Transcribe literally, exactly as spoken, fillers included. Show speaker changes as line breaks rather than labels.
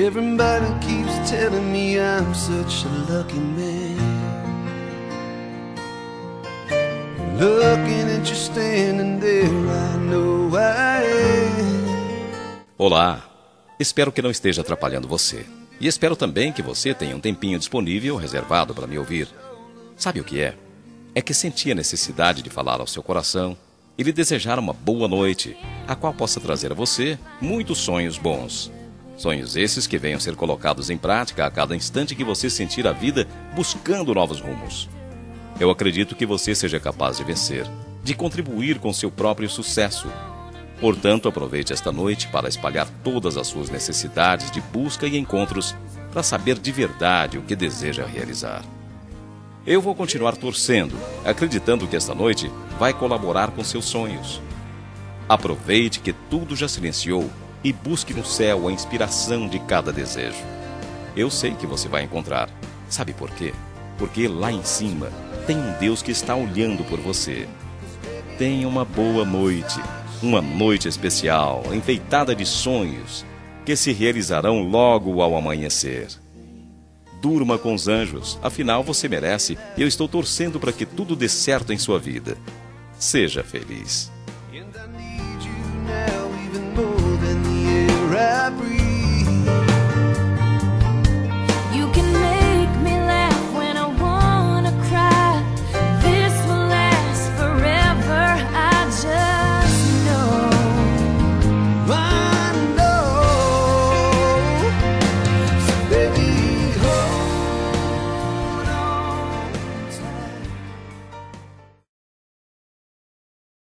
Everybody keeps telling me I'm such a lucky man. Looking at you standing there, I know I am.
Olá, espero que não esteja atrapalhando você. E espero também que você tenha um tempinho disponível reservado para me ouvir. Sabe o que é? É que senti a necessidade de falar ao seu coração e lhe desejar uma boa noite, a qual possa trazer a você muitos sonhos bons. Sonhos esses que venham ser colocados em prática a cada instante que você sentir a vida buscando novos rumos. Eu acredito que você seja capaz de vencer, de contribuir com seu próprio sucesso. Portanto, aproveite esta noite para espalhar todas as suas necessidades de busca e encontros para saber de verdade o que deseja realizar. Eu vou continuar torcendo, acreditando que esta noite vai colaborar com seus sonhos. Aproveite que tudo já silenciou e busque no céu a inspiração de cada desejo. Eu sei que você vai encontrar. Sabe por quê? Porque lá em cima tem um Deus que está olhando por você. Tenha uma boa noite, uma noite especial, enfeitada de sonhos, que se realizarão logo ao amanhecer. Durma com os anjos, afinal você merece e eu estou torcendo para que tudo dê certo em sua vida. Seja feliz.
And I need you now even more than the air I breathe.